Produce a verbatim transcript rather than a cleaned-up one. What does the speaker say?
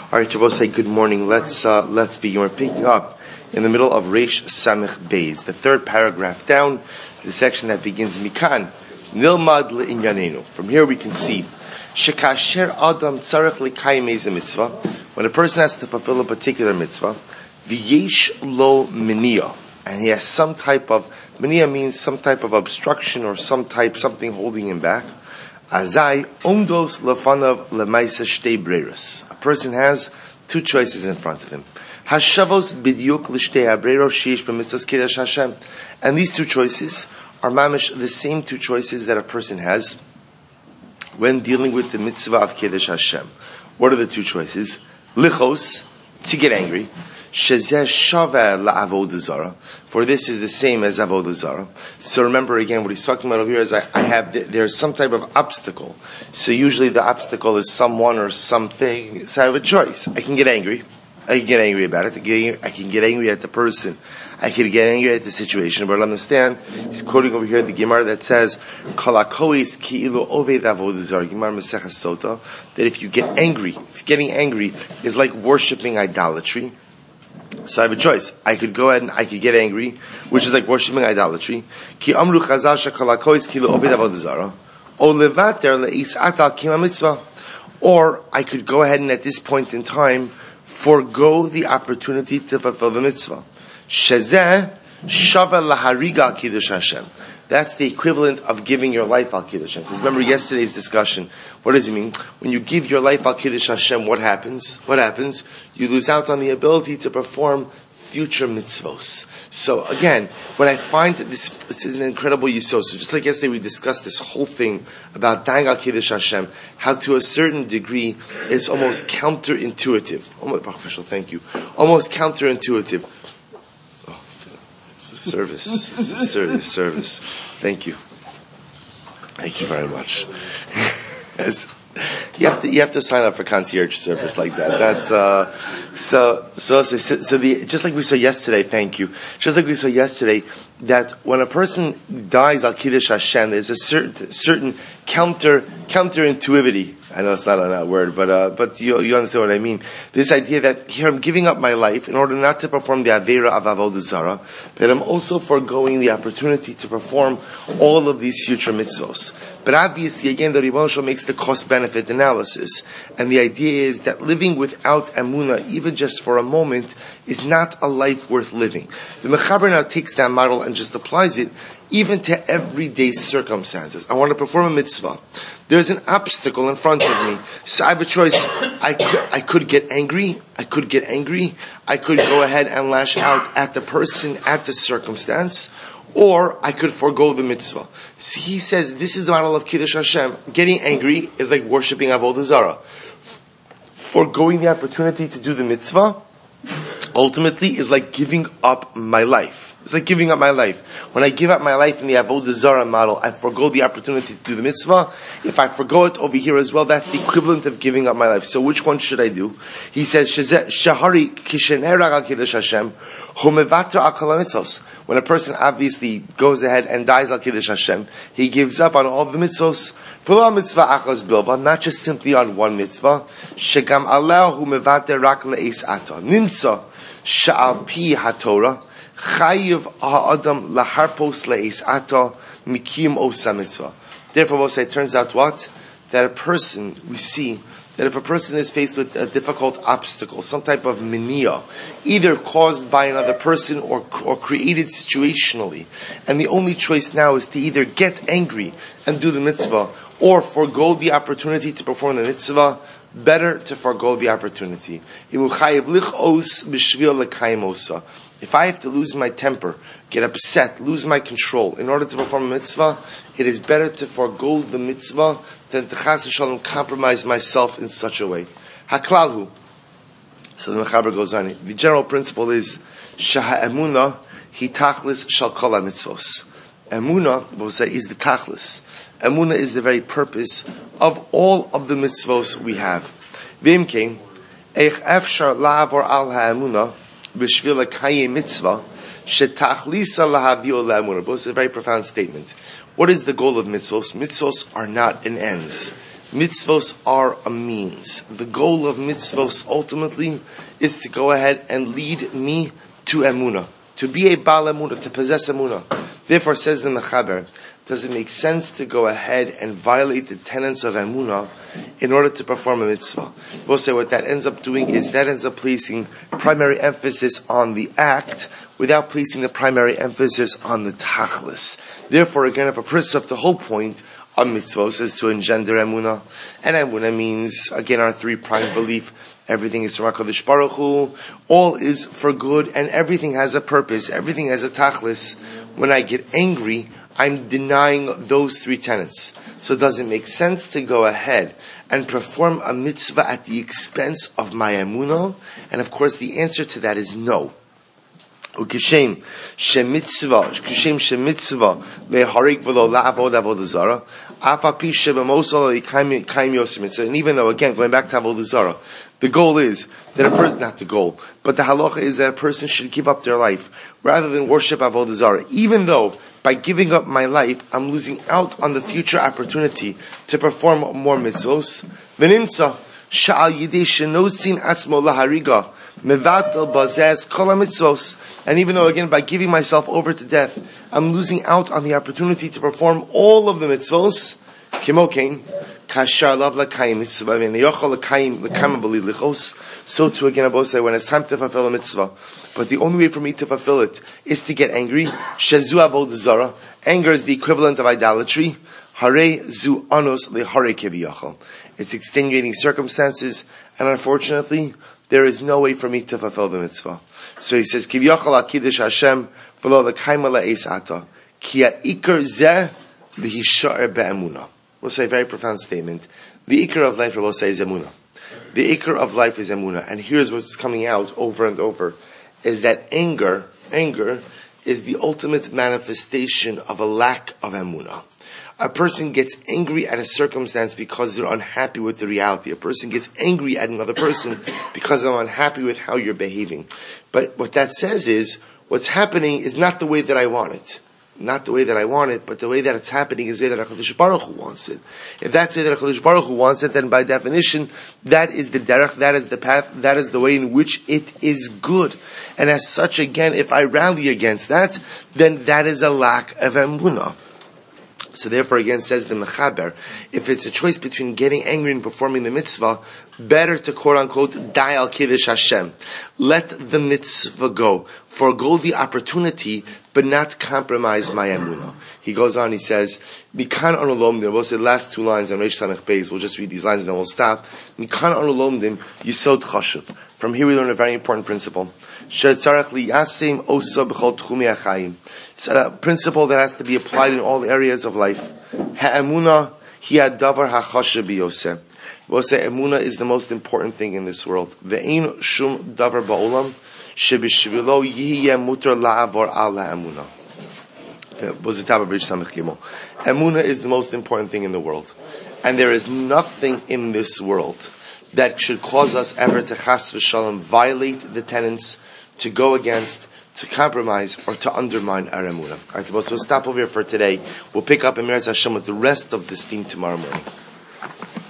All right, Shabbos, say good morning. Let's uh, let's begin. We're picking up in the middle of Reish Samech Beis, the third paragraph down, the section that begins Mikan Nilmad le'inyanenu. From here we can see Shekasher Adam tzarech lekayim eza mitzvah. When a person has to fulfill a particular mitzvah, v'yesh lo miniya, and he has some type of miniya means some type of obstruction or some type something holding him back. Azai omdos lefanav lemaisa shtei breiros. A person has two choices in front of him. Hashavos bidyuk l'shtei habreiros sheish b'mitzvos kiddush Hashem. And these two choices are mamish the same two choices that a person has when dealing with the mitzvah of kiddush Hashem. What are the two choices? Lichos, to get angry. Shezeh shaveh la'avodah zara. For this is the same as avodah zara. So remember again, what he's talking about over here is I, I have, there's some type of obstacle. So usually the obstacle is someone or something. So I have a choice. I can get angry. I can get angry about it. I can get, I can get angry at the person. I can get angry at the situation. But understand, he's quoting over here the Gemara that says, "Kalakois ki'ilu oved avodah zara." Gemara Maseches Sota. That if you get angry, if you're getting angry, is like worshiping idolatry. So I have a choice. I could go ahead and I could get angry, which is like worshiping idolatry. Ki amru chazal shekalakois ki'ilu oved avodah zara. O levater leisat al kima mitzvah. Or I could go ahead and at this point in time forgo the opportunity to fulfill the mitzvah. Shezeh shava lahariga kiddush Hashem. That's the equivalent of giving your life al kiddush Hashem. Because remember yesterday's discussion. What does it mean? When you give your life al kiddush Hashem, what happens? What happens? You lose out on the ability to perform future mitzvos. So again, when I find that this, this is an incredible yisod. So just like yesterday we discussed this whole thing about dying al kiddush Hashem, how to a certain degree it's almost counterintuitive. Almost, Baruch Fishel, thank you. Almost counterintuitive. Oh, it's a service. It's a service. Service. Thank you. Thank you very much. Yes. You have to you have to sign up for concierge service like that. That's uh, so so so so the just like we saw yesterday. Thank you. Just like we saw yesterday, that when a person dies al kiddush Hashem, there's a certain certain counter counterintuitivity. I know it's not on that word, but uh, but you you understand what I mean. This idea that here I'm giving up my life in order not to perform the avera of avodah zara, but I'm also foregoing the opportunity to perform all of these future mitzvos. But obviously, again, the Ribono Shel Olam makes the cost-benefit analysis, and the idea is that living without emunah, even just for a moment, is not a life worth living. The Mechaber now takes that model and just applies it even to everyday circumstances. I want to perform a mitzvah. There's an obstacle in front of me. So I have a choice. I could, I could get angry. I could get angry. I could go ahead and lash out at the person, at the circumstance. Or I could forego the mitzvah. So he says this is the model of Kiddush Hashem. Getting angry is like worshipping Avodah Zarah. Foregoing the opportunity to do the mitzvah ultimately is like giving up my life. It's like giving up my life. When I give up my life in the Avodah Zarah model, I forego the opportunity to do the mitzvah. If I forego it over here as well, that's the equivalent of giving up my life. So which one should I do? He says, Shahari kishenerag al kiddush Hashem, humevater al kol mitzvos. When a person obviously goes ahead and dies al kiddush Hashem, he gives up on all of the mitzvos. V'lo mitzvah achos bilva, not just simply on one mitzvah. Shegam aleh humevater rak le'is ato. Nimsa sha'al pi haTorah. Chayiv ha'adam laharpos le'is ato mikim osa mitzvah. Therefore, we'll say it turns out what? That a person, we see, that if a person is faced with a difficult obstacle, some type of mania, either caused by another person or, or created situationally, and the only choice now is to either get angry and do the mitzvah, or forego the opportunity to perform the mitzvah, better to forego the opportunity. If I have to lose my temper, get upset, lose my control in order to perform a mitzvah, it is better to forego the mitzvah than to chas v'shalom compromise myself in such a way. Haklalhu. So the Mechaber goes on. The general principle is shaha emuna hi tachlis shal kol mitzvos. Emuna, we'll say, is the tachlis. Emuna is the very purpose of all of the mitzvos we have. V'imkein eich efshar la'avor al ha'emuna b'shvil ha'kayim mitzvah shetachlisa lahavio la'emuna. This is a very profound statement. What is the goal of mitzvos? Mitzvos are not an ends. Mitzvos are a means. The goal of mitzvos ultimately is to go ahead and lead me to emunah, to be a Baal emunah, to possess emunah. Therefore, says the Mechaber, does it make sense to go ahead and violate the tenets of emunah in order to perform a mitzvah? We'll say what that ends up doing is that ends up placing primary emphasis on the act without placing the primary emphasis on the tachlis. Therefore, again, if a person, if the whole point of mitzvos is to engender emunah, and emunah means, again, our three prime belief, everything is from HaKadosh Baruch Hu, all is for good, and everything has a purpose, everything has a tachlis. When I get angry, I'm denying those three tenets. So does it make sense to go ahead and perform a mitzvah at the expense of my emunah? And of course the answer to that is no. Ukishem shemitzvah, ukishem shemitzvah leharik v'lo la'avod avodah zara, afapi shebemosol le'kaim yosim. And even though, again, going back to avodah zara, the goal is that a person, not the goal, but the halacha is that a person should give up their life rather than worship avodah zara. Even though by giving up my life, I'm losing out on the future opportunity to perform more mitzvos. V'nimtza sha'al yidei shenosin atzmo lahariga mevatel bazez kol mitzvos. And even though, again, by giving myself over to death, I'm losing out on the opportunity to perform all of the mitzvos. Kimokein kashar lav l'kayim mitzvah v'neyochol l'kayim l'kayim b'li lichos. So too, again, I say, when it's time to fulfill a mitzvah, but the only way for me to fulfill it is to get angry. Shezu avodah zara. Anger is the equivalent of idolatry. Hare zu anos lehare keviyachol. It's extenuating circumstances, and unfortunately, there is no way for me to fulfill the mitzvah. So he says, Kiviyachol akidish Hashem v'lo l'kayim la'es ata ki ha'ikar zeh l'hishar be'emunah. We'll say a very profound statement. The ikar of life, we'll say, is emunah. The ikar of life is emunah. And here's what's coming out over and over, is that anger, anger is the ultimate manifestation of a lack of emunah. A person gets angry at a circumstance because they're unhappy with the reality. A person gets angry at another person because they're unhappy with how you're behaving. But what that says is, what's happening is not the way that I want it. Not the way that I want it, but the way that it's happening is the way that HaKadosh Baruch Hu wants it. If that's the way that HaKadosh Baruch Hu wants it, then by definition, that is the derech, that is the path, that is the way in which it is good. And as such, again, if I rally against that, then that is a lack of emunah. So therefore, again, says the Mechaber, if it's a choice between getting angry and performing the mitzvah, better to quote-unquote die al kiddush Hashem. Let the mitzvah go. Forgo the opportunity, but not compromise my emunah. He goes on, he says, Mikan anu lomdim, we'll say the last two lines on Reish Samech Beis, we'll just read these lines and then we'll stop. Mikan anu lomdim, yisod chashuv. From here we learn a very important principle. Shetzarech liyasim osa b'chol tchumi achayim. It's a principle that has to be applied in all areas of life. Ha'emunah hi hadavar hachashav biyoseh. We'll say emunah is the most important thing in this world. Ve'ein shum davar ba'olam shebishvilo yihiyeh mutar la'avor al ha'emunah. Emunah is the most important thing in the world. And there is nothing in this world that should cause us ever to chas v'shalom violate the tenets, to go against, to compromise, or to undermine our emunah. Alright, so we'll stop over here for today. We'll pick up in Meretz Hashem with the rest of this theme tomorrow morning.